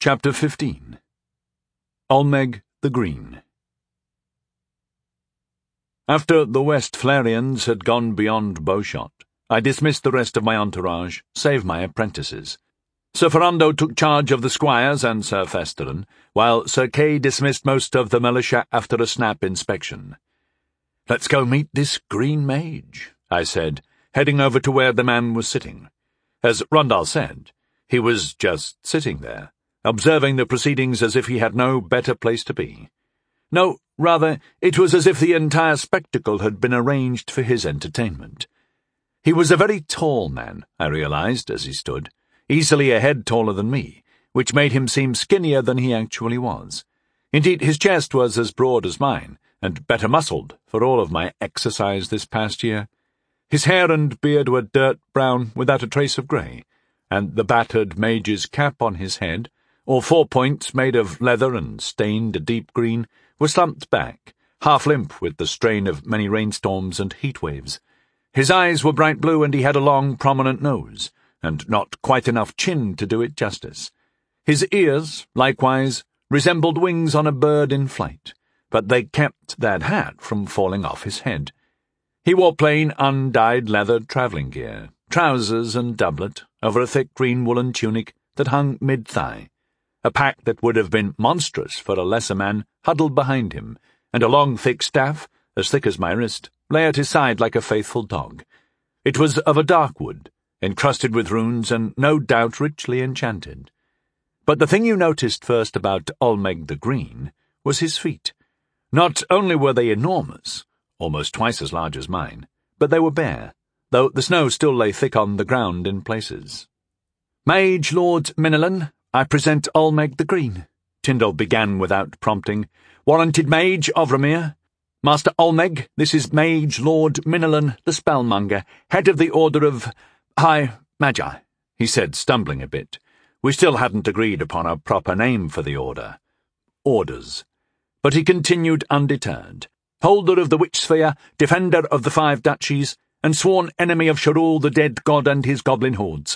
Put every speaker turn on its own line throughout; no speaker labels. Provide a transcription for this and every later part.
Chapter 15. Olmeg the Green. After the Westphalians had gone beyond bowshot, I dismissed the rest of my entourage, save my apprentices. Sir Ferrando took charge of the squires and Sir Festerin, while Sir Kay dismissed most of the militia after a snap inspection. "Let's go meet this green mage," I said, heading over to where the man was sitting. As Rondal said, he was just sitting there, observing the proceedings as if he had no better place to be. No, rather, it was as if the entire spectacle had been arranged for his entertainment. He was a very tall man, I realized as he stood, easily a head taller than me, which made him seem skinnier than he actually was. Indeed, his chest was as broad as mine, and better muscled for all of my exercise this past year. His hair and beard were dirt brown without a trace of grey, and the battered mage's cap on his head, all 4 points made of leather and stained a deep green, were slumped back, half limp with the strain of many rainstorms and heat waves. His eyes were bright blue, and he had a long, prominent nose, and not quite enough chin to do it justice. His ears, likewise, resembled wings on a bird in flight, but they kept that hat from falling off his head. He wore plain, undyed leather travelling gear, trousers and doublet, over a thick green woolen tunic that hung mid-thigh. A pack that would have been monstrous for a lesser man huddled behind him, and a long, thick staff, as thick as my wrist, lay at his side like a faithful dog. It was of a dark wood, encrusted with runes, and no doubt richly enchanted. But the thing you noticed first about Olmeg the Green was his feet. Not only were they enormous, almost twice as large as mine, but they were bare, though the snow still lay thick on the ground in places. "Mage Lord Minillan, I present Olmeg the Green," Tyndall began without prompting. "Warranted mage of Remir. Master Olmeg, this is Mage Lord Minillan the Spellmonger, head of the Order of High Magi," he said, stumbling a bit. We still hadn't agreed upon a proper name for the order. Orders. But he continued undeterred. "Holder of the Witch Sphere, defender of the 5 duchies, and sworn enemy of Sharul the dead god and his goblin hordes."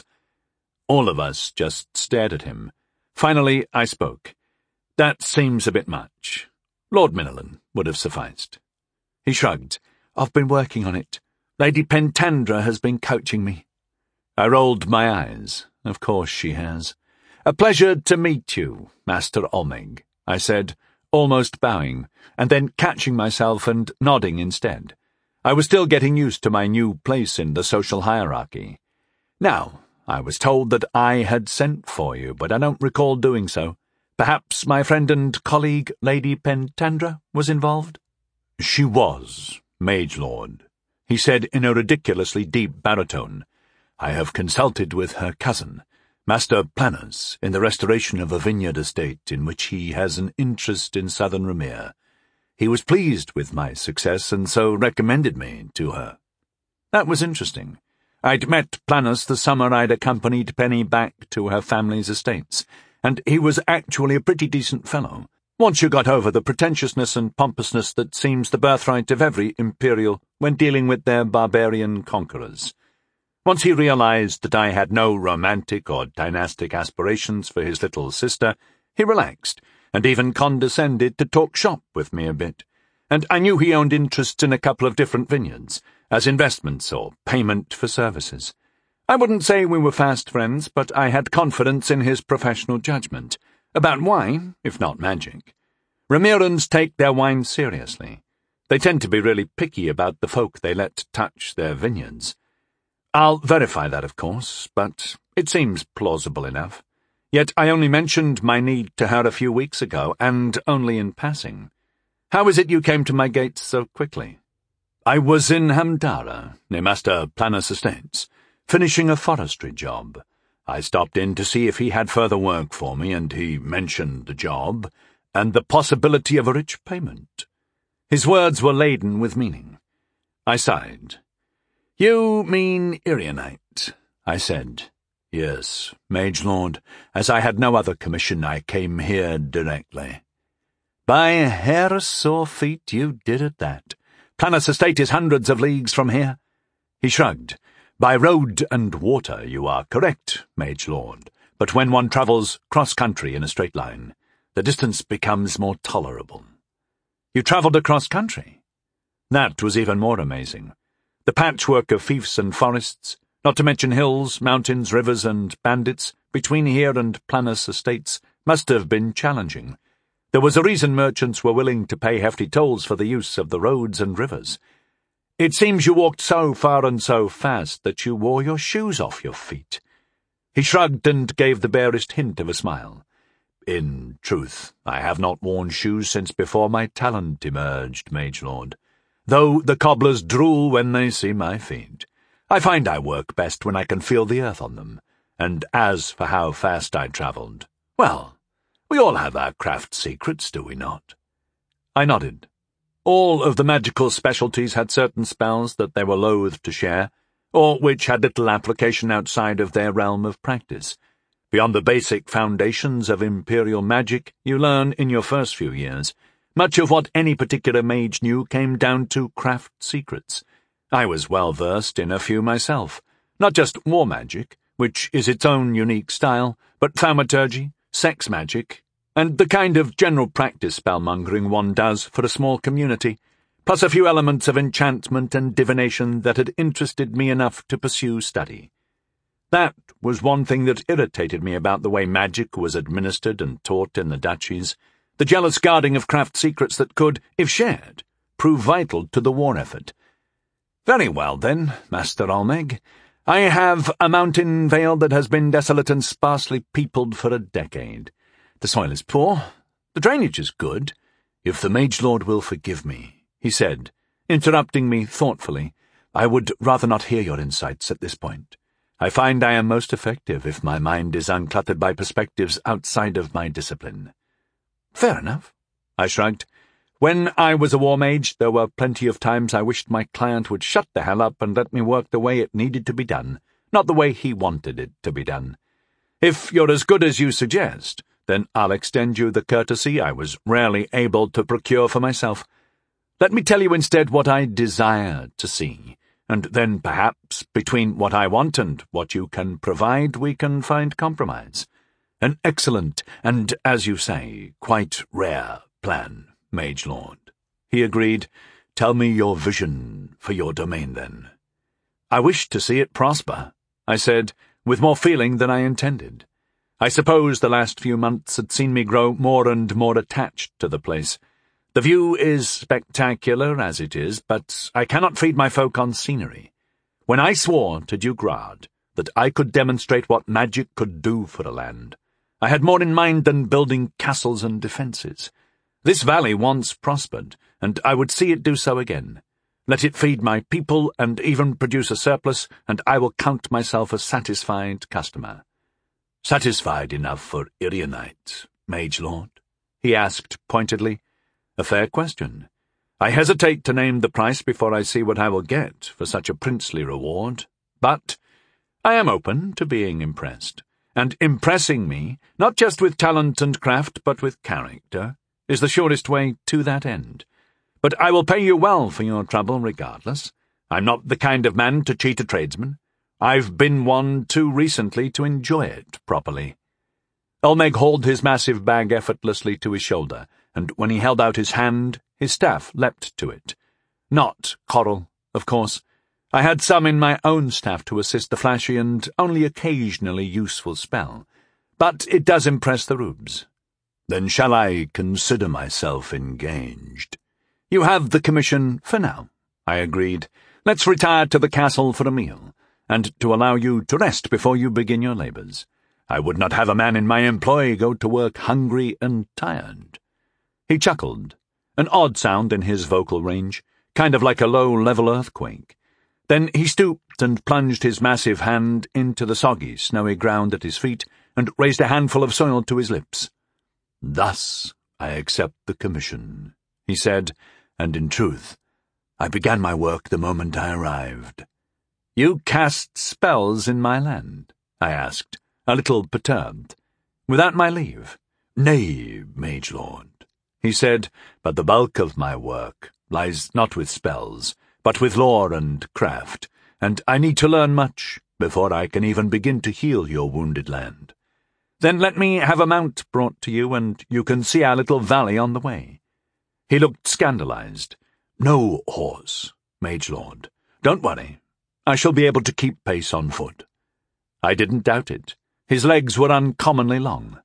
All of us just stared at him. Finally, I spoke. "That seems a bit much. Lord Minillan would have sufficed." He shrugged. "I've been working on it. Lady Pentandra has been coaching me." I rolled my eyes. Of course she has. "A pleasure to meet you, Master Olmeg," I said, almost bowing, and then catching myself and nodding instead. I was still getting used to my new place in the social hierarchy. "Now, I was told that I had sent for you, but I don't recall doing so. Perhaps my friend and colleague, Lady Pentandra, was involved?" "She was, Mage Lord," he said in a ridiculously deep baritone. "I have consulted with her cousin, Master Planas, in the restoration of a vineyard estate in which he has an interest in southern Remir. He was pleased with my success and so recommended me to her." That was interesting. I'd met Planas the summer I'd accompanied Penny back to her family's estates, and he was actually a pretty decent fellow, once you got over the pretentiousness and pompousness that seems the birthright of every imperial when dealing with their barbarian conquerors. Once he realized that I had no romantic or dynastic aspirations for his little sister, he relaxed, and even condescended to talk shop with me a bit. And I knew he owned interests in a couple of different vineyards, as investments or payment for services. I wouldn't say we were fast friends, but I had confidence in his professional judgment, about wine, if not magic. Remirans take their wine seriously. They tend to be really picky about the folk they let touch their vineyards. I'll verify that, of course, but it seems plausible enough. Yet I only mentioned my need to her a few weeks ago, and only in passing. How is it you came to my gates so quickly?" "I was in Hamdara, near Master Planas' estates, finishing a forestry job. I stopped in to see if he had further work for me, and he mentioned the job, and the possibility of a rich payment." His words were laden with meaning. I sighed. "You mean Irianite," I said. "Yes, Mage Lord. As I had no other commission, I came here directly." "By hair, sore feet, you did at that. Planas Estate is hundreds of leagues from here." He shrugged. "By road and water, you are correct, Mage Lord. but when one travels cross-country in a straight line, the distance becomes more tolerable. You travelled across country? That was even more amazing. The patchwork of fiefs and forests, not to mention hills, mountains, rivers, and bandits, between here and Planus estates, must have been challenging. There was a reason merchants were willing to pay hefty tolls for the use of the roads and rivers. It seems you walked so far and so fast that you wore your shoes off your feet. He shrugged and gave the barest hint of a smile. In truth, I have not worn shoes since before my talent emerged, Mage Lord, though the cobblers drool when they see my feet. I find I work best when I can feel the earth on them, and as for how fast I travelled, well, we all have our craft secrets, do we not? I nodded. All of the magical specialties had certain spells that they were loath to share, or which had little application outside of their realm of practice. Beyond the basic foundations of imperial magic you learn in your first few years, much of what any particular mage knew came down to craft secrets. I was well versed in a few myself, not just war magic, which is its own unique style, but thaumaturgy, sex magic, and the kind of general practice spellmongering one does for a small community, plus a few elements of enchantment and divination that had interested me enough to pursue study. That was one thing that irritated me about the way magic was administered and taught in the duchies, the jealous guarding of craft secrets that could, if shared, prove vital to the war effort. Very well, then, Master Almeg. I have a mountain vale that has been desolate and sparsely peopled for a decade. The soil is poor, the drainage is good. If the Mage Lord will forgive me, he said, interrupting me thoughtfully, I would rather not hear your insights at this point. I find I am most effective if my mind is uncluttered by perspectives outside of my discipline. Fair enough, I shrugged. When I was a war mage, there were plenty of times I wished my client would shut the hell up and let me work the way it needed to be done, not the way he wanted it to be done. If you're as good as you suggest, then I'll extend you the courtesy I was rarely able to procure for myself. Let me tell you instead what I desire to see, and then perhaps between what I want and what you can provide we can find compromise. An excellent and, as you say, quite rare plan, Mage Lord, he agreed. Tell me your vision for your domain, then. I wish to see it prosper, I said, with more feeling than I intended. I suppose the last few months had seen me grow more and more attached to the place. The view is spectacular as it is, but I cannot feed my folk on scenery. When I swore to Duke Rad that I could demonstrate what magic could do for a land, I had more in mind than building castles and defences. This valley once prospered, and I would see it do so again. Let it feed my people and even produce a surplus, and I will count myself a satisfied customer. Satisfied enough for Irianite, Mage Lord? He asked pointedly. A fair question. I hesitate to name the price before I see what I will get for such a princely reward, but I am open to being impressed, and impressing me, not just with talent and craft, but with character, is the surest way to that end. But I will pay you well for your trouble regardless. I'm not the kind of man to cheat a tradesman. I've been one too recently to enjoy it properly. Olmeg hauled his massive bag effortlessly to his shoulder, and when he held out his hand, his staff leapt to it. Not coral, of course. I had some in my own staff to assist the flashy and only occasionally useful spell, but it does impress the rubes. Then shall I consider myself engaged? You have the commission for now, I agreed. Let's retire to the castle for a meal, and to allow you to rest before you begin your labours. I would not have a man in my employ go to work hungry and tired. He chuckled, an odd sound in his vocal range, kind of like a low-level earthquake. Then he stooped and plunged his massive hand into the soggy, snowy ground at his feet and raised a handful of soil to his lips. Thus I accept the commission, he said, and in truth, I began my work the moment I arrived. You cast spells in my land? I asked, a little perturbed. Without my leave? Nay, Mage Lord, he said, but the bulk of my work lies not with spells, but with lore and craft, and I need to learn much before I can even begin to heal your wounded land. Then let me have a mount brought to you, and you can see our little valley on the way." He looked scandalized. "No horse, Mage Lord. Don't worry. I shall be able to keep pace on foot." I didn't doubt it. His legs were uncommonly long.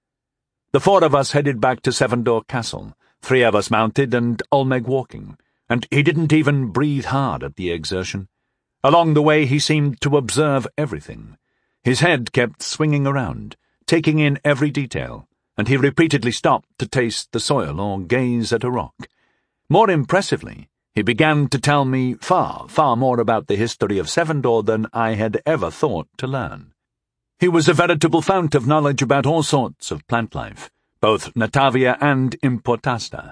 The four of us headed back to Seven Door Castle, 3 of us mounted and Olmec walking, and he didn't even breathe hard at the exertion. Along the way he seemed to observe everything. His head kept swinging around, taking in every detail, and he repeatedly stopped to taste the soil or gaze at a rock. More impressively, he began to tell me far, far more about the history of Sevendor than I had ever thought to learn. He was a veritable fount of knowledge about all sorts of plant life, both Natavia and Importasta.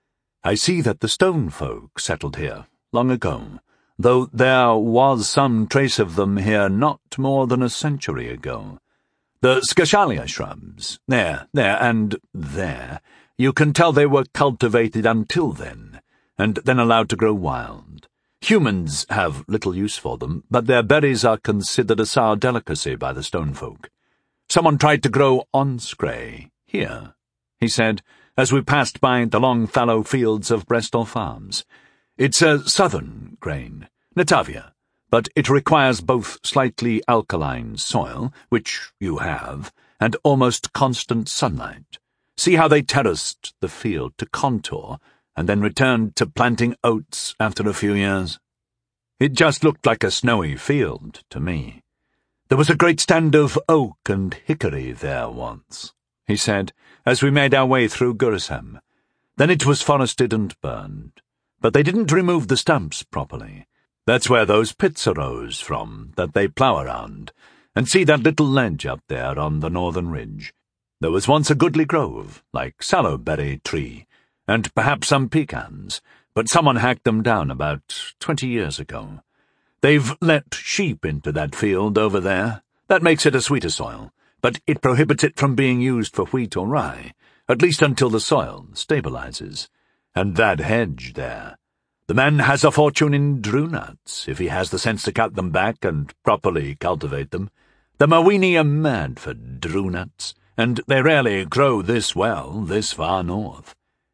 "I see that the stone folk settled here long ago, though there was some trace of them here not more than a century ago. The Scashalia shrubs, there, and there, you can tell they were cultivated until then, and then allowed to grow wild. Humans have little use for them, but their berries are considered a sour delicacy by the stone folk. Someone tried to grow onscray here," he said, as we passed by the long fallow fields of Brestall Farms. "It's a southern grain, Natavia, but it requires both slightly alkaline soil, which you have, and almost constant sunlight. See how they terraced the field to contour, and then returned to planting oats after a few years. It just looked like a snowy field to me. There was a great stand of oak and hickory there once," he said, as we made our way through Gursam. "Then it was forested and burned, but they didn't remove the stumps properly. That's where those pits arose from that they plough around, and see that little ledge up there on the northern ridge. There was once a goodly grove, like sallowberry tree, and perhaps some pecans, but someone hacked them down about 20 years ago. They've let sheep into that field over there. That makes it a sweeter soil, but it prohibits it from being used for wheat or rye, at least until the soil stabilizes. And that hedge there. The man has a fortune in drew nuts, if he has the sense to cut them back and properly cultivate them. The Mawini are mad for drew nuts, and they rarely grow this well, this far north."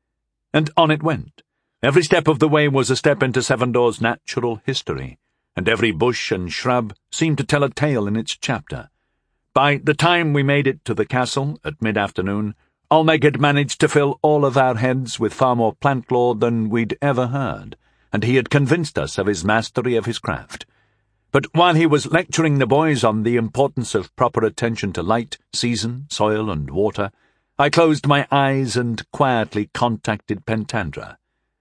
And on it went. Every step of the way was a step into Sevendor's natural history, and every bush and shrub seemed to tell a tale in its chapter. By the time we made it to the castle at mid-afternoon, Olmec had managed to fill all of our heads with far more plant lore than we'd ever heard, and he had convinced us of his mastery of his craft. But while he was lecturing the boys on the importance of proper attention to light, season, soil, and water, I closed my eyes and quietly contacted Pentandra.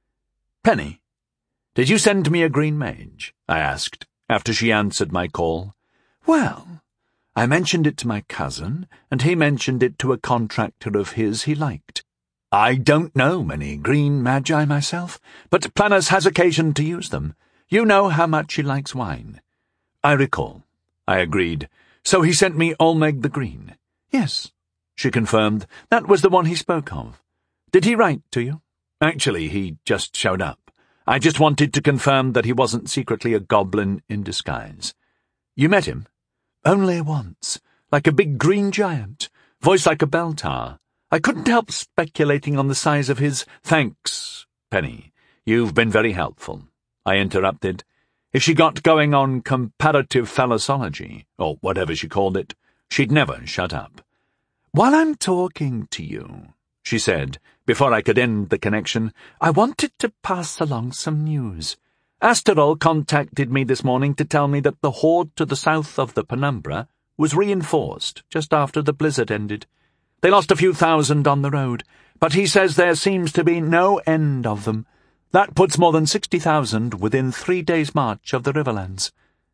"Penny, did you send me a green mage?" I asked, after she answered my call. "Well, I mentioned it to my cousin, and he mentioned it to a contractor of his he liked. I don't know many green magi myself, but Planas has occasion to use them. You know how much he likes wine." "I recall," I agreed. "So he sent me Olmec the Green." "Yes," she confirmed. "That was the one he spoke of. Did he write to you?" "Actually, he just showed up. I just wanted to confirm that he wasn't secretly a goblin in disguise." "You met him?" "Only once. Like a big green giant. Voice like a bell tower. I couldn't help speculating on the size of his—" "Thanks, Penny. You've been very helpful," I interrupted. If she got going on comparative phallosology, or whatever she called it, she'd never shut up. "While I'm talking to you," she said, before I could end the connection, "I wanted to pass along some news. Asterol contacted me this morning to tell me that the horde to the south of the Penumbra was reinforced just after the blizzard ended. They lost a few thousand on the road, but he says there seems to be no end of them. That puts more than 60,000 within 3 days' march of the Riverlands."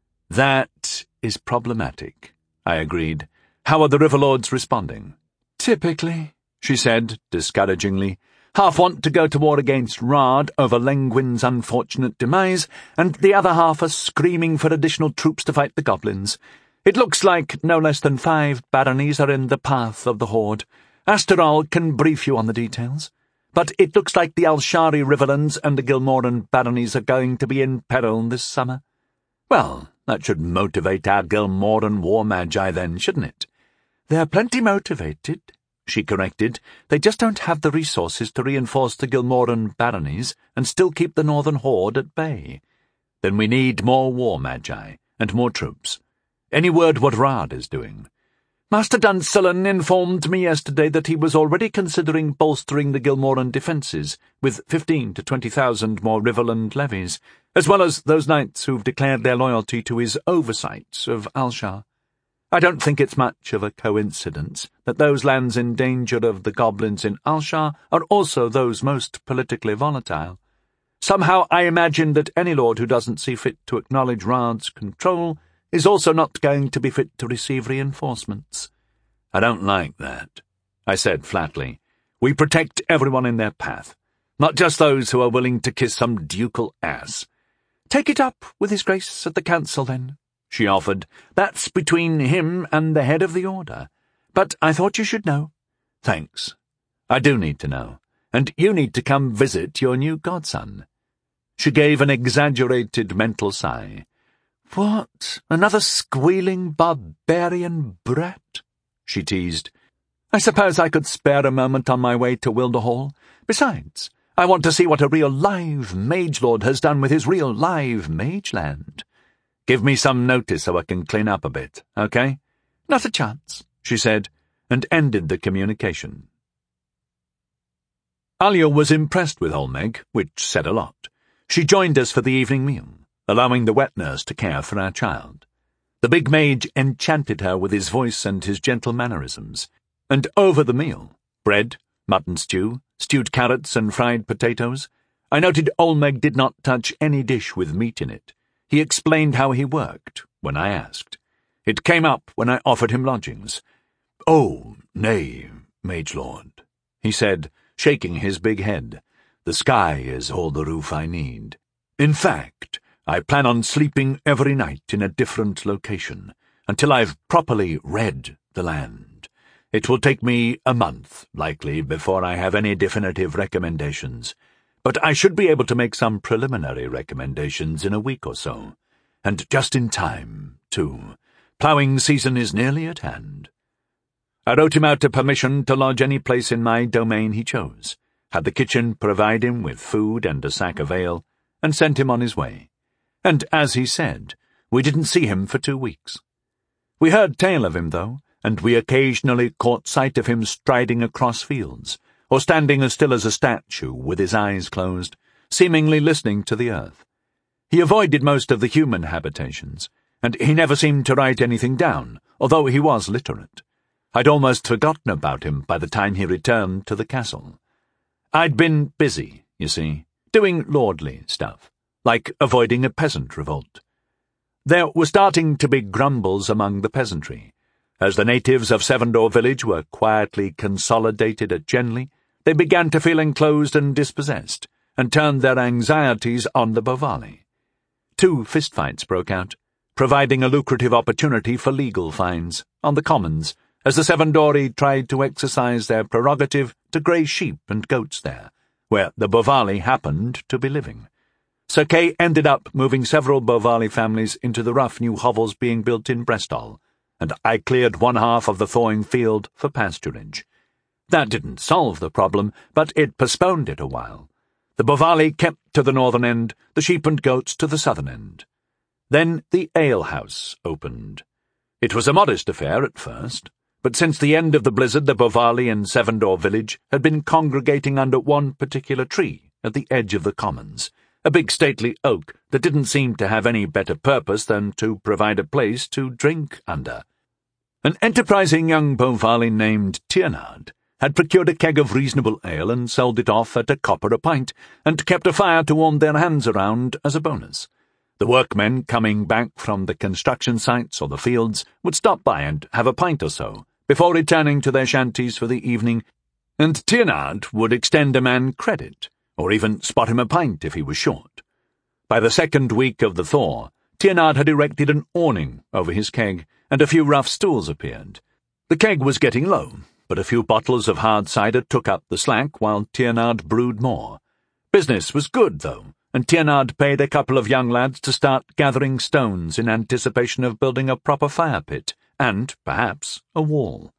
"That is problematic," I agreed. "How are the Riverlords responding?" "Typically," she said, discouragingly. "Half want to go to war against Rard over Lengwyn's unfortunate demise, and the other half are screaming for additional troops to fight the goblins. It looks like no less than 5 baronies are in the path of the horde. Asterol can brief you on the details. But it looks like the Alshari Riverlands and the Gilmoran baronies are going to be in peril this summer." "Well, that should motivate our Gilmoran war magi then, shouldn't it?" "They're plenty motivated," she corrected. "They just don't have the resources to reinforce the Gilmoran baronies and still keep the Northern Horde at bay. Then we need more war magi and more troops. Any word what Rad is doing?" "Master Dunsullen informed me yesterday that he was already considering bolstering the Gilmoran defences with 15 to 20,000 more Riverland levies, as well as those knights who've declared their loyalty to his oversight of Alshar. I don't think it's much of a coincidence that those lands in danger of the goblins in Alshar are also those most politically volatile. Somehow I imagine that any lord who doesn't see fit to acknowledge Rad's control is also not going to be fit to receive reinforcements." "I don't like that," I said flatly. "We protect everyone in their path, not just those who are willing to kiss some ducal ass." "Take it up with His Grace at the Council, then," she offered. "That's between him and the head of the Order. But I thought you should know." "Thanks. I do need to know, and you need to come visit your new godson." She gave an exaggerated mental sigh. "What, another squealing barbarian brat?" she teased. "I suppose I could spare a moment on my way to Wilderhall. Besides, I want to see what a real live magelord has done with his real live mageland. Give me some notice so I can clean up a bit, okay?" "Not a chance," she said, and ended the communication. Alia was impressed with Olmec, which said a lot. She joined us for the evening meal, allowing the wet nurse to care for our child. The big mage enchanted her with his voice and his gentle mannerisms, and over the meal, bread, mutton stew, stewed carrots and fried potatoes, I noted Olmec did not touch any dish with meat in it. He explained how he worked, when I asked. It came up when I offered him lodgings. "Oh, nay, magelord," he said, shaking his big head. "The sky is all the roof I need. In fact, I plan on sleeping every night in a different location, until I've properly read the land. It will take me a month, likely, before I have any definitive recommendations, but I should be able to make some preliminary recommendations in a week or so. And just in time, too. Ploughing season is nearly at hand." I wrote him out a permission to lodge any place in my domain he chose, had the kitchen provide him with food and a sack of ale, and sent him on his way. And, as he said, we didn't see him for 2 weeks. We heard tale of him, though, and we occasionally caught sight of him striding across fields, or standing as still as a statue with his eyes closed, seemingly listening to the earth. He avoided most of the human habitations, and he never seemed to write anything down, although he was literate. I'd almost forgotten about him by the time he returned to the castle. I'd been busy, you see, doing lordly stuff, like avoiding a peasant revolt. There were starting to be grumbles among the peasantry. As the natives of Sevendor village were quietly consolidated at Genley, they began to feel enclosed and dispossessed, and turned their anxieties on the Bovali. 2 fistfights broke out, providing a lucrative opportunity for legal fines, on the commons, as the Sevendori tried to exercise their prerogative to graze sheep and goats there, where the Bovali happened to be living. Sir Kay ended up moving several Bovali families into the rough new hovels being built in Brestall, and I cleared one half of the thawing field for pasturage. That didn't solve the problem, but it postponed it a while. The Bovali kept to the northern end, the sheep and goats to the southern end. Then the alehouse opened. It was a modest affair at first, but since the end of the blizzard the Bovali in Sevendor village had been congregating under one particular tree at the edge of the commons, a big stately oak that didn't seem to have any better purpose than to provide a place to drink under. An enterprising young Bovali named Tiernard had procured a keg of reasonable ale and sold it off at a copper a pint, and kept a fire to warm their hands around as a bonus. The workmen coming back from the construction sites or the fields would stop by and have a pint or so, before returning to their shanties for the evening, and Tiernard would extend a man credit, or even spot him a pint if he was short. By the second week of the thaw, Tiernard had erected an awning over his keg, and a few rough stools appeared. The keg was getting low, but a few bottles of hard cider took up the slack while Tiernard brewed more. Business was good, though, and Tiernard paid a couple of young lads to start gathering stones in anticipation of building a proper fire pit, and, perhaps, a wall.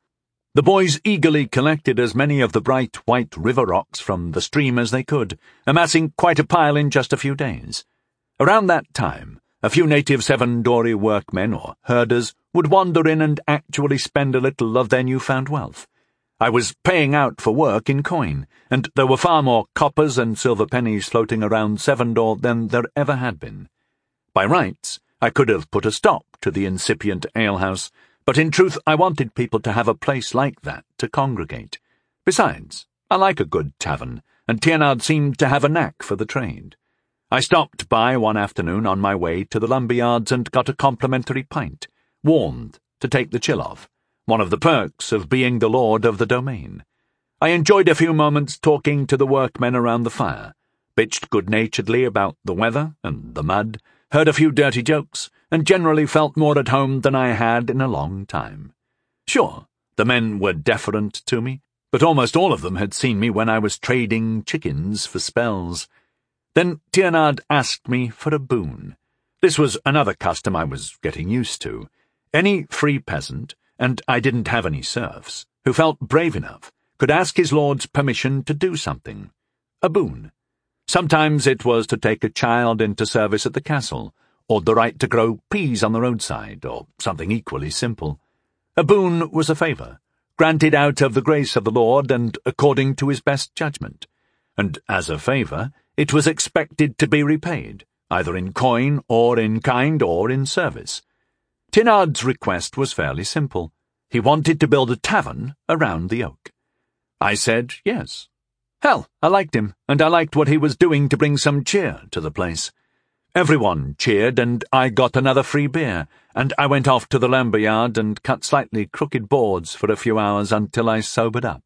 The boys eagerly collected as many of the bright white river rocks from the stream as they could, amassing quite a pile in just a few days. Around that time, a few native Seven-Dory workmen or herders would wander in and actually spend a little of their newfound wealth. I was paying out for work in coin, and there were far more coppers and silver pennies floating around Sevendor than there ever had been. By rights, I could have put a stop to the incipient alehouse, but in truth I wanted people to have a place like that to congregate. Besides, I like a good tavern, and Tiernard seemed to have a knack for the trade. I stopped by one afternoon on my way to the lumber yards and got a complimentary pint, warmed to take the chill off, one of the perks of being the lord of the domain. I enjoyed a few moments talking to the workmen around the fire, bitched good-naturedly about the weather and the mud, heard a few dirty jokes, and generally felt more at home than I had in a long time. Sure, the men were deferent to me, but almost all of them had seen me when I was trading chickens for spells. Then Tiernard asked me for a boon. This was another custom I was getting used to. Any free peasant, and I didn't have any serfs, who felt brave enough, could ask his lord's permission to do something. A boon. Sometimes it was to take a child into service at the castle, or the right to grow peas on the roadside, or something equally simple. A boon was a favour, granted out of the grace of the Lord and according to his best judgment, and as a favour it was expected to be repaid, either in coin or in kind or in service. Tiernard's request was fairly simple. He wanted to build a tavern around the oak. I said yes. Hell, I liked him, and I liked what he was doing to bring some cheer to the place. Everyone cheered, and I got another free beer, and I went off to the lumber yard and cut slightly crooked boards for a few hours until I sobered up.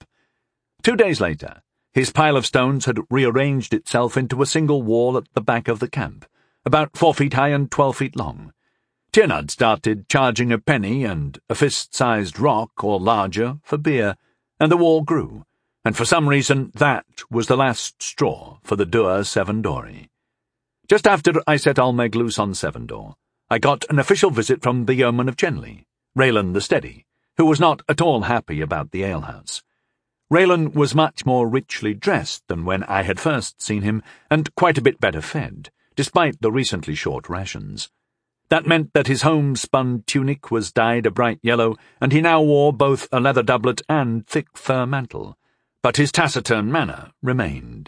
2 days later, his pile of stones had rearranged itself into a single wall at the back of the camp, about 4 feet high and 12 feet long. Tiernard started charging a penny and a fist-sized rock or larger for beer, and the wall grew, and for some reason that was the last straw for the dour Seven-Dory. Just after I set Almeg loose on Sevendor, I got an official visit from the yeoman of Genley, Raylan the Steady, who was not at all happy about the alehouse. Raylan was much more richly dressed than when I had first seen him, and quite a bit better fed, despite the recently short rations. That meant that his homespun tunic was dyed a bright yellow, and he now wore both a leather doublet and thick fur mantle, but his taciturn manner remained.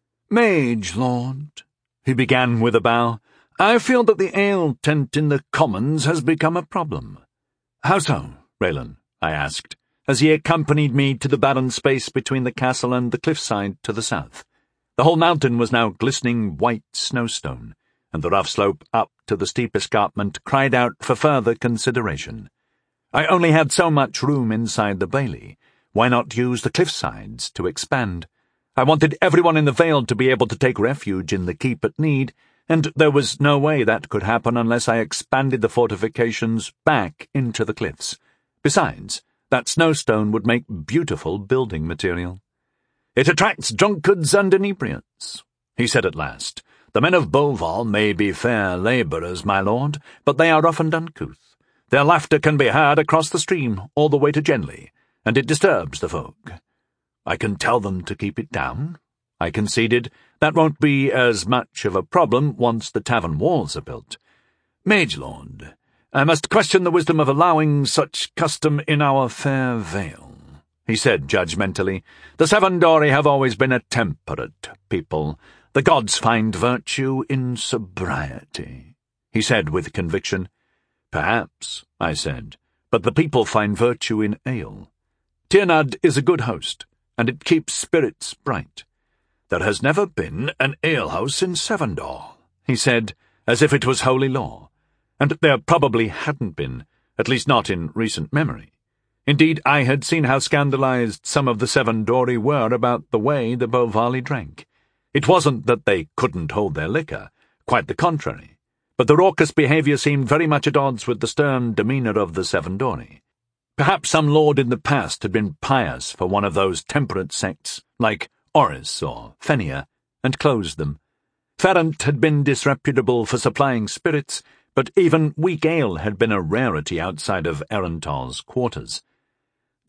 "Mage lord," he began with a bow, "I feel that the ale tent in the commons has become a problem." "How so, Raylan?" I asked, as he accompanied me to the barren space between the castle and the cliffside to the south. The whole mountain was now glistening white snowstone, and the rough slope up to the steep escarpment cried out for further consideration. I only had so much room inside the bailey. Why not use the cliffsides to expand? I wanted everyone in the Vale to be able to take refuge in the keep at need, and there was no way that could happen unless I expanded the fortifications back into the cliffs. Besides, that snowstone would make beautiful building material. "It attracts drunkards and inebriates," he said at last. "The men of Beauval may be fair labourers, my lord, but they are rough and uncouth. Their laughter can be heard across the stream all the way to Genley, and it disturbs the folk." "I can tell them to keep it down," I conceded. "That won't be as much of a problem once the tavern walls are built." "Mage lord, I must question the wisdom of allowing such custom in our fair Vale," he said judgmentally. "The Seven-Dory have always been a temperate people. The gods find virtue in sobriety," he said with conviction. "Perhaps," I said, "but the people find virtue in ale. Tiernard is a good host, and it keeps spirits bright." "There has never been an alehouse in Sevendor," he said, as if it was holy law. And there probably hadn't been, at least not in recent memory. Indeed, I had seen how scandalized some of the Seven-Dory were about the way the Beauvali drank. It wasn't that they couldn't hold their liquor, quite the contrary, but the raucous behaviour seemed very much at odds with the stern demeanour of the Seven-Dory. Perhaps some lord in the past had been pious for one of those temperate sects, like Oris or Fennia, and closed them. Ferrant had been disreputable for supplying spirits, but even weak ale had been a rarity outside of Erental's quarters.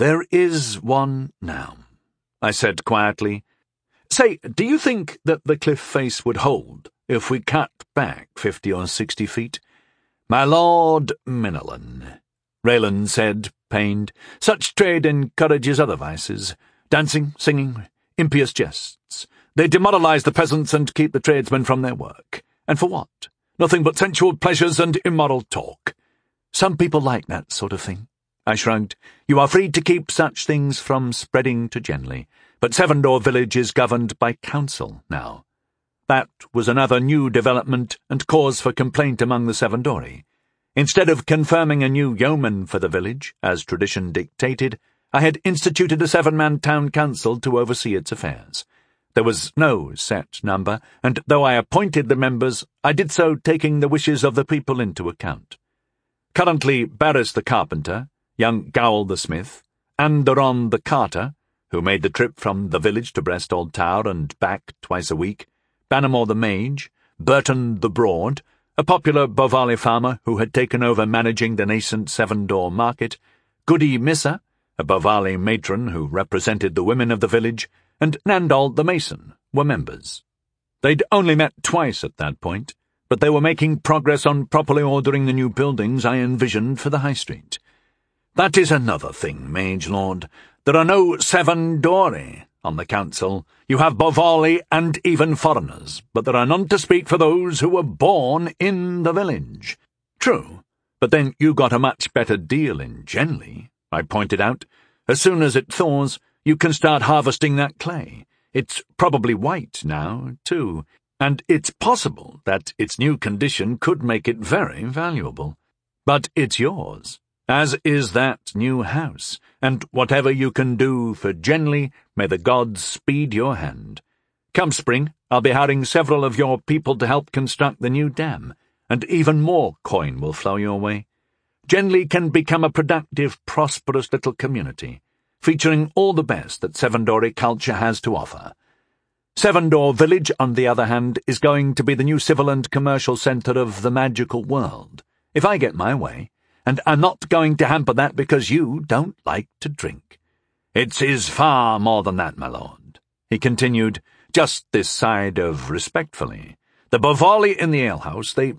"There is one now," I said quietly. "Say, do you think that the cliff face would hold if we cut back 50 or 60 feet? My Lord Minolan," Raylan said, pained, "such trade encourages other vices. Dancing, singing, impious jests. They demoralize the peasants and keep the tradesmen from their work. And for what? Nothing but sensual pleasures and immoral talk. Some people like that sort of thing." I shrugged. "You are free to keep such things from spreading to Genly, but Sevendor village is governed by council now." That was another new development and cause for complaint among the Sevendori. Instead of confirming a new yeoman for the village, as tradition dictated, I had instituted a 7-man town council to oversee its affairs. There was no set number, and though I appointed the members, I did so taking the wishes of the people into account. Currently, Barris the carpenter, young Gowl the smith, Anderon the carter, who made the trip from the village to Brestold Tower and back twice a week, Bannermore the mage, Burton the broad, a popular Bovali farmer who had taken over managing the nascent Sevendor market, Goody Missa, a Bovali matron who represented the women of the village, and Nandal the mason were members. They'd only met twice at that point, but they were making progress on properly ordering the new buildings I envisioned for the High Street. "That is another thing, Mage Lord. There are no Sevendori on the council. You have Bovali and even foreigners, but there are none to speak for those who were born in the village." "True, but then you got a much better deal in Genly," I pointed out. "As soon as it thaws, you can start harvesting that clay. It's probably white now, too, and it's possible that its new condition could make it very valuable. But it's yours, as is that new house, and whatever you can do for Genly, may the gods speed your hand. Come spring, I'll be hiring several of your people to help construct the new dam, and even more coin will flow your way. Genly can become a productive, prosperous little community, featuring all the best that Sevendori culture has to offer. Sevendor Village, on the other hand, is going to be the new civil and commercial centre of the magical world, if I get my way, and I'm not going to hamper that because you don't like to drink. It is far more than that, my lord," he continued, just this side of respectfully. "The Bovali in the alehouse, they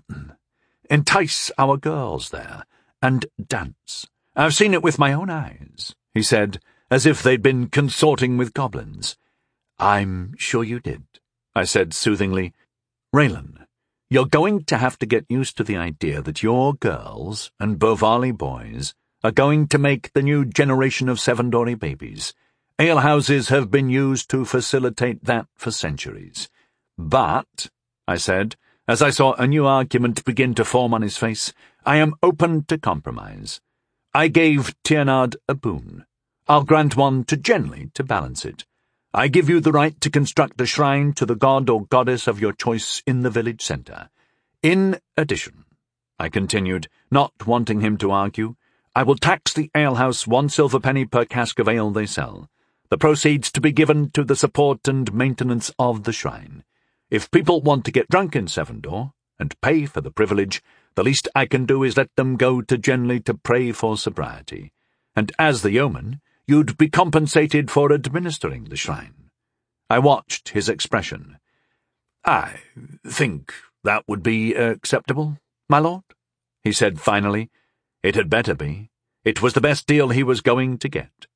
entice our girls there, and dance. I've seen it with my own eyes," he said, as if they'd been consorting with goblins. "I'm sure you did," I said soothingly. "Raylan, you're going to have to get used to the idea that your girls and Bovali boys are going to make the new generation of Sevendori babies. Alehouses have been used to facilitate that for centuries. But," I said, as I saw a new argument begin to form on his face, "I am open to compromise. I gave Tiernard a boon. I'll grant one to Genly to balance it. I give you the right to construct a shrine to the god or goddess of your choice in the village centre. In addition," I continued, not wanting him to argue, "I will tax the alehouse 1 silver penny per cask of ale they sell, the proceeds to be given to the support and maintenance of the shrine. If people want to get drunk in Sevendor, and pay for the privilege, the least I can do is let them go to Genly to pray for sobriety, and as the yeoman, you'd be compensated for administering the shrine." I watched his expression. "I think that would be acceptable, my lord," he said finally. It had better be. It was the best deal he was going to get.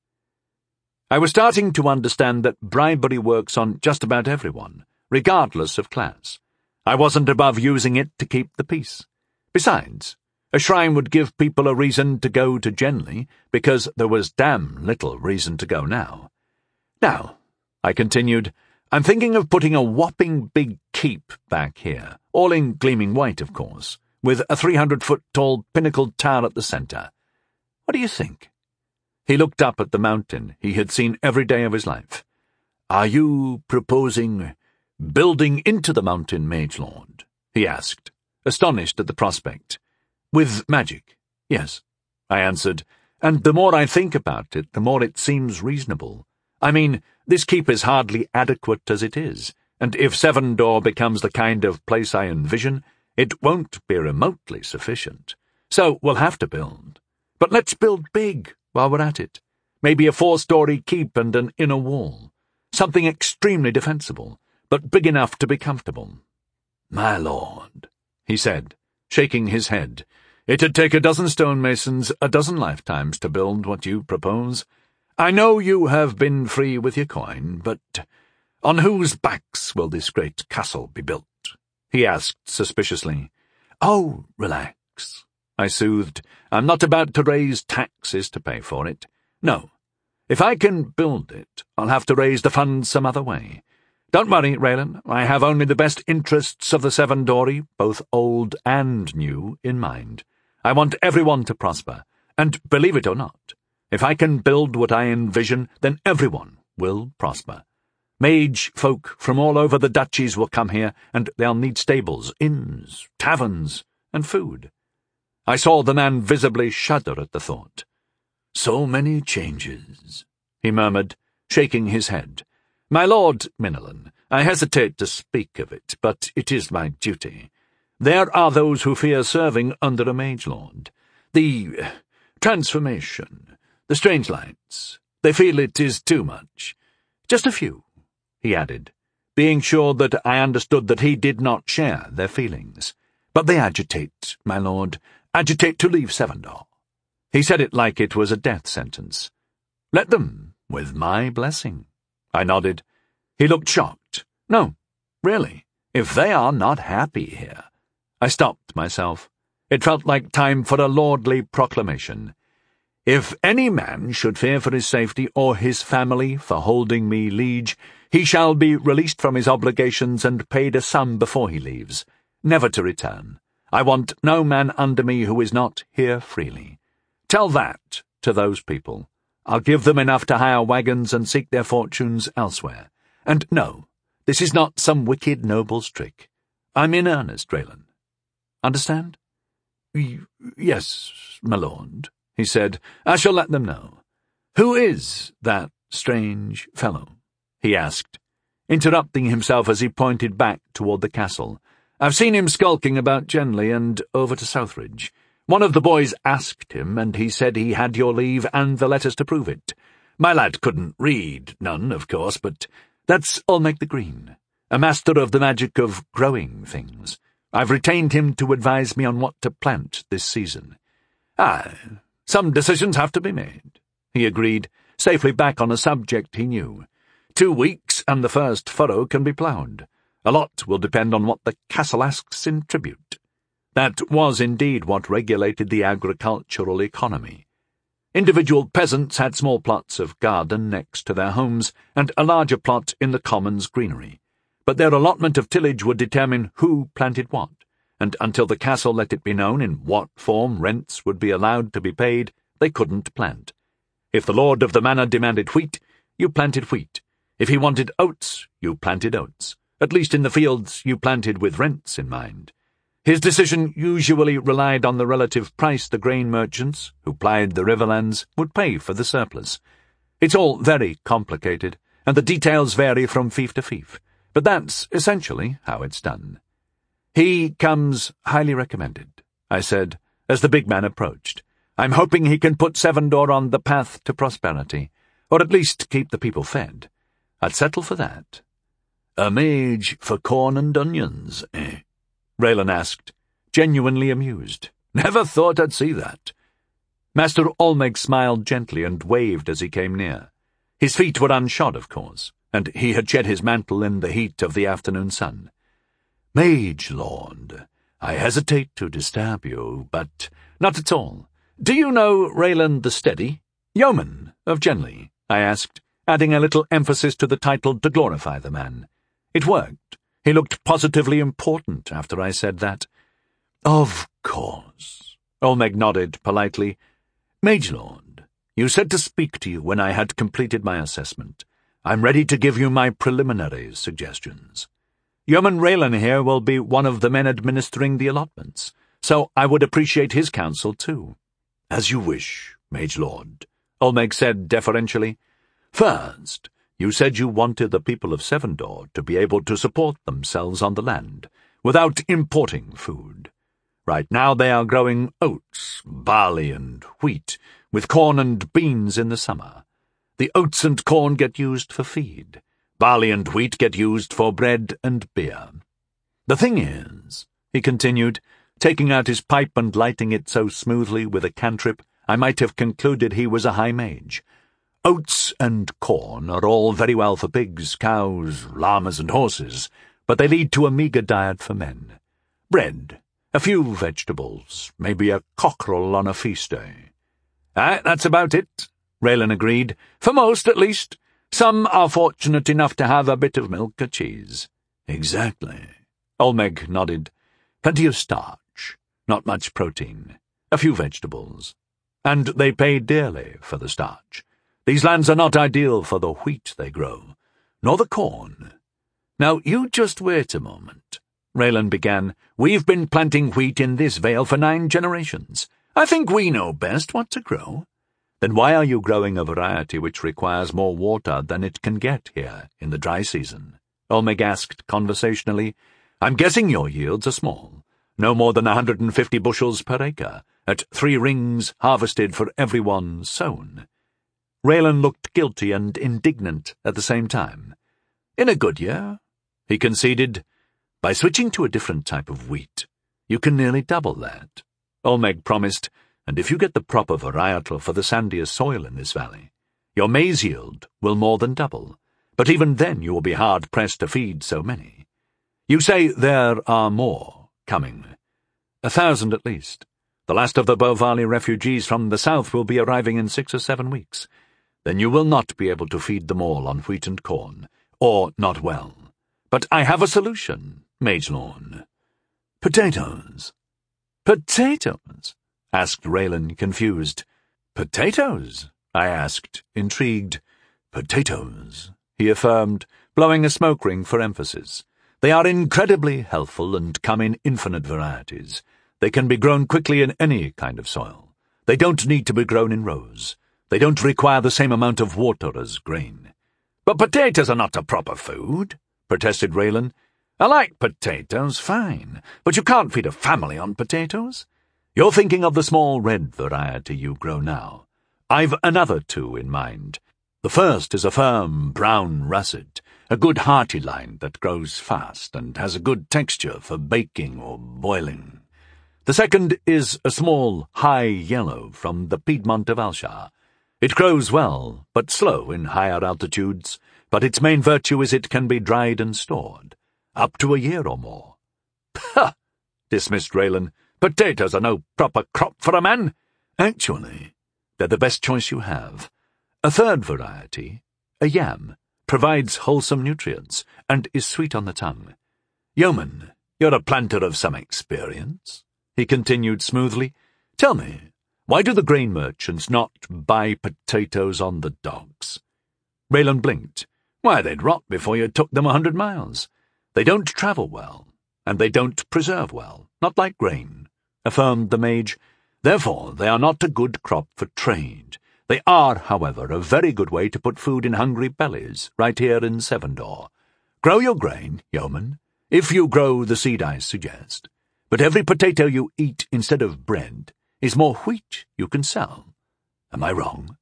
I was starting to understand that bribery works on just about everyone, regardless of class. I wasn't above using it to keep the peace. Besides, a shrine would give people a reason to go to Genly, because there was damn little reason to go now. "Now," I continued, "I'm thinking of putting a whopping big keep back here, all in gleaming white, of course, with a 300-foot-tall pinnacled tower at the centre. What do you think?" He looked up at the mountain he had seen every day of his life. "Are you proposing building into the mountain, Mage Lord?" he asked, astonished at the prospect. "With magic, yes," I answered, "and the more I think about it, the more it seems reasonable. I mean, this keep is hardly adequate as it is, and if Sevendor becomes the kind of place I envision, it won't be remotely sufficient. So we'll have to build. But let's build big while we're at it. Maybe a 4-story keep and an inner wall. Something extremely defensible, but big enough to be comfortable. "My lord," he said, shaking his head, "it'd take a dozen stonemasons a dozen lifetimes to build what you propose. I know you have been free with your coin, but on whose backs will this great castle be built?" he asked suspiciously. "Oh, relax," I soothed. "I'm not about to raise taxes to pay for it. No. If I can build it, I'll have to raise the funds some other way. Don't worry, Raylan, I have only the best interests of the Seven Dory, both old and new, in mind. I want everyone to prosper, and believe it or not, if I can build what I envision, then everyone will prosper. Mage folk from all over the duchies will come here, and they'll need stables, inns, taverns, and food." I saw the man visibly shudder at the thought. "So many changes," he murmured, shaking his head. "My lord Minilen, I hesitate to speak of it, but it is my duty. There are those who fear serving under a mage lord. The transformation, the strange lights, they feel it is too much. Just a few," he added, being sure that I understood that he did not share their feelings. "But they agitate, my lord, agitate to leave Sevendor." He said it like it was a death sentence. "Let them, with my blessing." I nodded. He looked shocked. "No, really, if they are not happy here—" I stopped myself. It felt like time for a lordly proclamation. "If any man should fear for his safety or his family for holding me liege, he shall be released from his obligations and paid a sum before he leaves, never to return. I want no man under me who is not here freely. Tell that to those people. I'll give them enough to hire wagons and seek their fortunes elsewhere. And no, this is not some wicked noble's trick. I'm in earnest, Raylan. Understand?" "Yes, my lord," he said. "I shall let them know. Who is that strange fellow?" he asked, interrupting himself as he pointed back toward the castle. "I've seen him skulking about Genley and over to Southridge. One of the boys asked him, and he said he had your leave and the letters to prove it. My lad couldn't read none, of course, but that's Olmec the Green, a master of the magic of growing things. I've retained him to advise me on what to plant this season." Some decisions have to be made," he agreed, safely back on a subject he knew. 2 weeks and the first furrow can be ploughed. A lot will depend on what the castle asks in tribute. That was indeed what regulated the agricultural economy. Individual peasants had small plots of garden next to their homes and a larger plot in the commons greenery, but their allotment of tillage would determine who planted what, and until the castle let it be known in what form rents would be allowed to be paid, they couldn't plant. If the lord of the manor demanded wheat, you planted wheat. If he wanted oats, you planted oats. At least in the fields you planted with rents in mind. His decision usually relied on the relative price the grain merchants, who plied the riverlands, would pay for the surplus. It's all very complicated, and the details vary from fief to fief, but that's essentially how it's done. "He comes highly recommended," I said, as the big man approached. "I'm hoping he can put Sevendor on the path to prosperity, or at least keep the people fed. I'd settle for that." "A mage for corn and onions, eh?" Raylan asked, genuinely amused. "Never thought I'd see that." Master Olmec smiled gently and waved as he came near. His feet were unshod, of course, and he had shed his mantle in the heat of the afternoon sun. "Mage lord, I hesitate to disturb you, but—" "Not at all. Do you know Raylan the Steady, yeoman of Genley?" I asked, adding a little emphasis to the title to glorify the man. It worked. He looked positively important after I said that. "Of course." Olmec nodded politely. "Mage lord, you said to speak to you when I had completed my assessment. I'm ready to give you my preliminary suggestions. Yeoman Raylan here will be one of the men administering the allotments, so I would appreciate his counsel too." "As you wish, Mage lord," Olmec said deferentially. "First, you said you wanted the people of Sevendor to be able to support themselves on the land, without importing food. Right now they are growing oats, barley, and wheat, with corn and beans in the summer. The oats and corn get used for feed. Barley and wheat get used for bread and beer. The thing is," he continued, taking out his pipe and lighting it so smoothly with a cantrip I might have concluded he was a high mage, "oats and corn are all very well for pigs, cows, llamas, and horses, but they lead to a meagre diet for men. Bread, a few vegetables, maybe a cockerel on a feast day." "Aye, that's about it," Raylan agreed. "For most, at least. Some are fortunate enough to have a bit of milk or cheese." "Exactly." Olmec nodded. "Plenty of starch, not much protein, a few vegetables. And they pay dearly for the starch. These lands are not ideal for the wheat they grow, nor the corn." "Now, you just wait a moment," Raylan began. "We've been planting wheat in this vale for 9 generations. I think we know best what to grow." "Then why are you growing a variety which requires more water than it can get here in the dry season?" Olmec asked conversationally. "I'm guessing your yields are small, no more than 150 bushels per acre, at 3 rings harvested for every one sown." Raylan looked guilty and indignant at the same time. "In a good year," he conceded. "By switching to a different type of wheat, you can nearly double that," Olmec promised, "and if you get the proper varietal for the sandier soil in this valley, your maize yield will more than double, but even then you will be hard-pressed to feed so many. You say there are more coming. 1,000 at least. The last of the Bovali refugees from the south will be arriving in 6 or 7 weeks. Then you will not be able to feed them all on wheat and corn, or not well. But I have a solution, Magelorn. Potatoes." "Potatoes?" asked Raylan, confused. "Potatoes?" I asked, intrigued. "Potatoes," he affirmed, blowing a smoke ring for emphasis. "They are incredibly healthful and come in infinite varieties. They can be grown quickly in any kind of soil. They don't need to be grown in rows. They don't require the same amount of water as grain." "But potatoes are not a proper food," protested Raylan. "I like potatoes, fine, but you can't feed a family on potatoes. You're thinking of the small red variety you grow now. I've another 2 in mind. The first is a firm brown russet, a good hearty line that grows fast and has a good texture for baking or boiling. The second is a small high yellow from the Piedmont of Alshar. It grows well, but slow in higher altitudes, but its main virtue is it can be dried and stored, up to a year or more." "Pah!" dismissed Raylan. "Potatoes are no proper crop for a man." "Actually, they're the best choice you have. A third variety, a yam, provides wholesome nutrients, and is sweet on the tongue. Yeoman, you're a planter of some experience," he continued smoothly. "Tell me, why do the grain merchants not buy potatoes on the docks?" Raylan blinked. "Why, they'd rot before you took them 100 miles. They don't travel well, and they don't preserve well, not like grain," affirmed the mage. "Therefore they are not a good crop for trade. They are, however, a very good way to put food in hungry bellies, right here in Sevendor. Grow your grain, yeoman, if you grow the seed I suggest. But every potato you eat instead of bread is more wheat you can sell. Am I wrong?"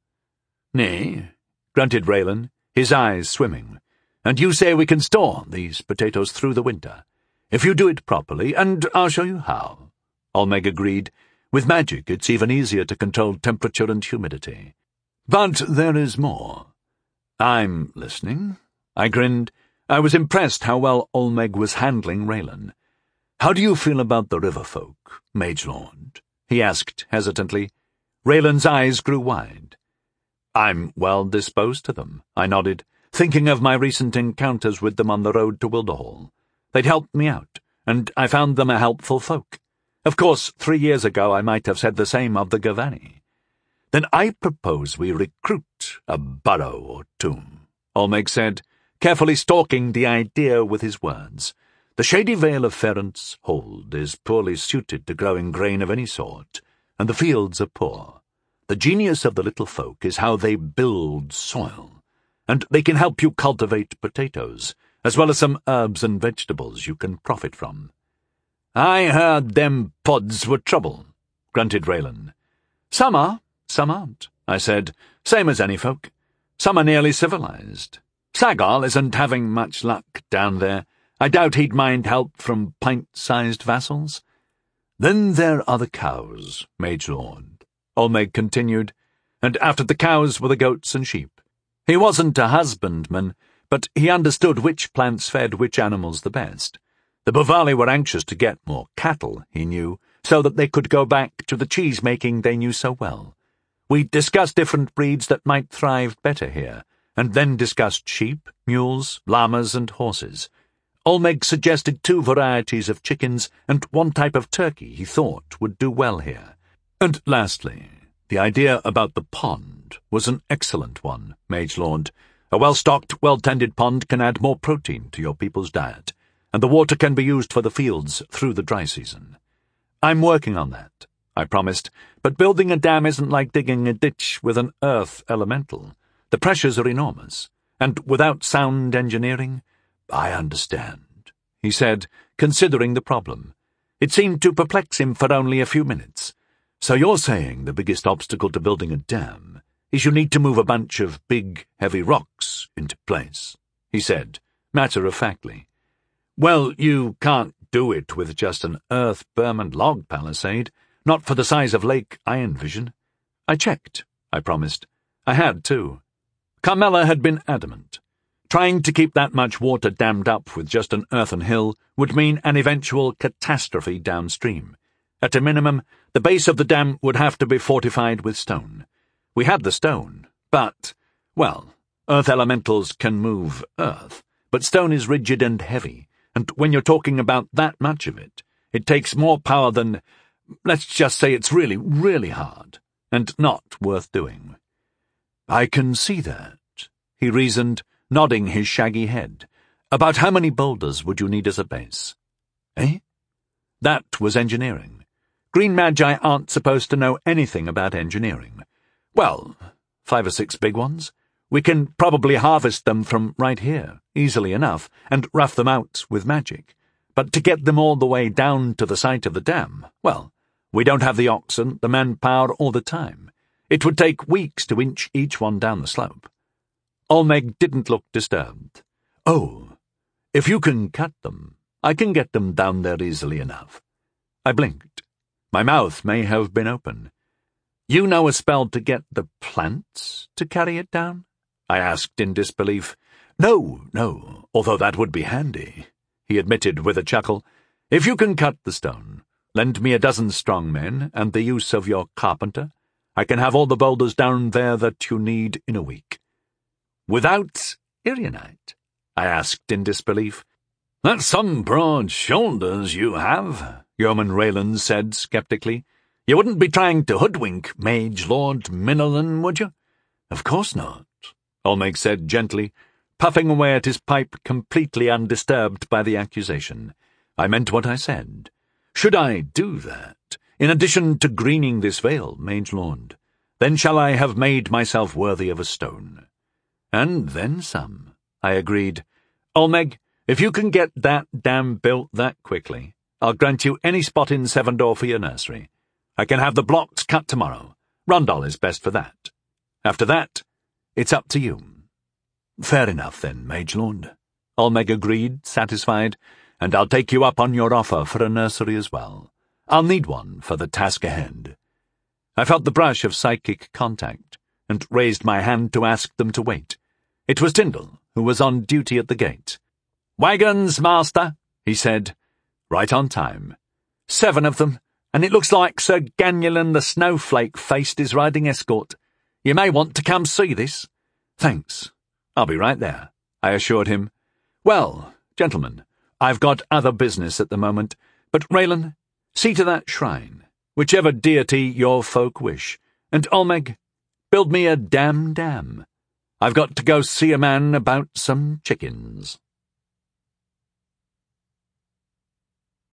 "Nay," grunted Raylan, his eyes swimming. "And you say we can store these potatoes through the winter. If you do it properly, and I'll show you how," Olmec agreed. "With magic, it's even easier to control temperature and humidity. But there is more." "I'm listening," I grinned. I was impressed how well Olmec was handling Raylan. "How do you feel about the river folk, Magelord?" he asked hesitantly. Raylan's eyes grew wide. "I'm well disposed to them," I nodded, thinking of my recent encounters with them on the road to Wilderhall. They'd helped me out, and I found them a helpful folk. Of course, 3 years ago I might have said the same of the Gavani. "Then I propose we recruit a burrow or 2, Olmec said, carefully stalking the idea with his words. "The shady vale of Ferent's Hold is poorly suited to growing grain of any sort, and the fields are poor. The genius of the little folk is how they build soil, and they can help you cultivate potatoes, as well as some herbs and vegetables you can profit from." "I heard them pods were trouble," grunted Raylan. "Some are, some aren't," I said, "same as any folk. Some are nearly civilized. Sagal isn't having much luck down there. I doubt he'd mind help from pint-sized vassals. Then there are the cows, Mage Lord, Olmec continued, and after the cows were the goats and sheep. He wasn't a husbandman, but he understood which plants fed which animals the best. The Buvali were anxious to get more cattle, he knew, so that they could go back to the cheese-making they knew so well. We discussed different breeds that might thrive better here, and then discussed sheep, mules, llamas, and horses. Olmec suggested 2 varieties of chickens and 1 type of turkey he thought would do well here. And lastly, the idea about the pond was an excellent one, Mage Lord. A well-stocked, well-tended pond can add more protein to your people's diet, and the water can be used for the fields through the dry season. I'm working on that, I promised, but building a dam isn't like digging a ditch with an earth elemental. The pressures are enormous, and without sound engineering— I understand, he said, considering the problem. It seemed to perplex him for only a few minutes. So you're saying the biggest obstacle to building a dam is you need to move a bunch of big, heavy rocks into place, he said, matter-of-factly. Well, you can't do it with just an earth berm and log palisade, not for the size of Lake Iron Vision. I checked, I promised. I had, too. Carmela had been adamant. Trying to keep that much water dammed up with just an earthen hill would mean an eventual catastrophe downstream. At a minimum, the base of the dam would have to be fortified with stone. We had the stone, but, well, earth elementals can move earth, but stone is rigid and heavy, and when you're talking about that much of it, it takes more power than— let's just say it's really, really hard, and not worth doing. I can see that, he reasoned, nodding his shaggy head. About how many boulders would you need as a base? Eh? That was engineering. Green Magi aren't supposed to know anything about engineering. Well, 5 or 6 big ones. We can probably harvest them from right here, easily enough, and rough them out with magic. But to get them all the way down to the site of the dam, well, we don't have the oxen, the manpower, or the time. It would take weeks to inch each one down the slope. Olmec didn't look disturbed. Oh, if you can cut them, I can get them down there easily enough. I blinked. My mouth may have been open. You know a spell to get the plants to carry it down? I asked in disbelief. No, although that would be handy, he admitted with a chuckle. If you can cut the stone, lend me 12 strong men and the use of your carpenter. I can have all the boulders down there that you need in a week. Without Irianite? I asked in disbelief. That's some broad shoulders you have, Yeoman Raylan said skeptically. You wouldn't be trying to hoodwink Mage Lord Minolan, would you? Of course not, Olmec said gently, puffing away at his pipe completely undisturbed by the accusation. I meant what I said. Should I do that, in addition to greening this vale, Mage Lord, then shall I have made myself worthy of a stone. And then some, I agreed. Olmec, if you can get that dam built that quickly, I'll grant you any spot in Sevendor for your nursery. I can have the blocks cut tomorrow. Rondol is best for that. After that, it's up to you. Fair enough, then, Mage Lord, Olmec agreed, satisfied, and I'll take you up on your offer for a nursery as well. I'll need one for the task ahead. I felt the brush of psychic contact, and raised my hand to ask them to wait. It was Tyndall, who was on duty at the gate. "Wagons, master," he said. Right on time. 7 of them, and it looks like Sir Ganulon the Snowflake-Faced is riding escort. You may want to come see this. Thanks. I'll be right there, I assured him. Well, gentlemen, I've got other business at the moment, but Raylan, see to that shrine, whichever deity your folk wish, and Olmec, build me a dam. I've got to go see a man about some chickens.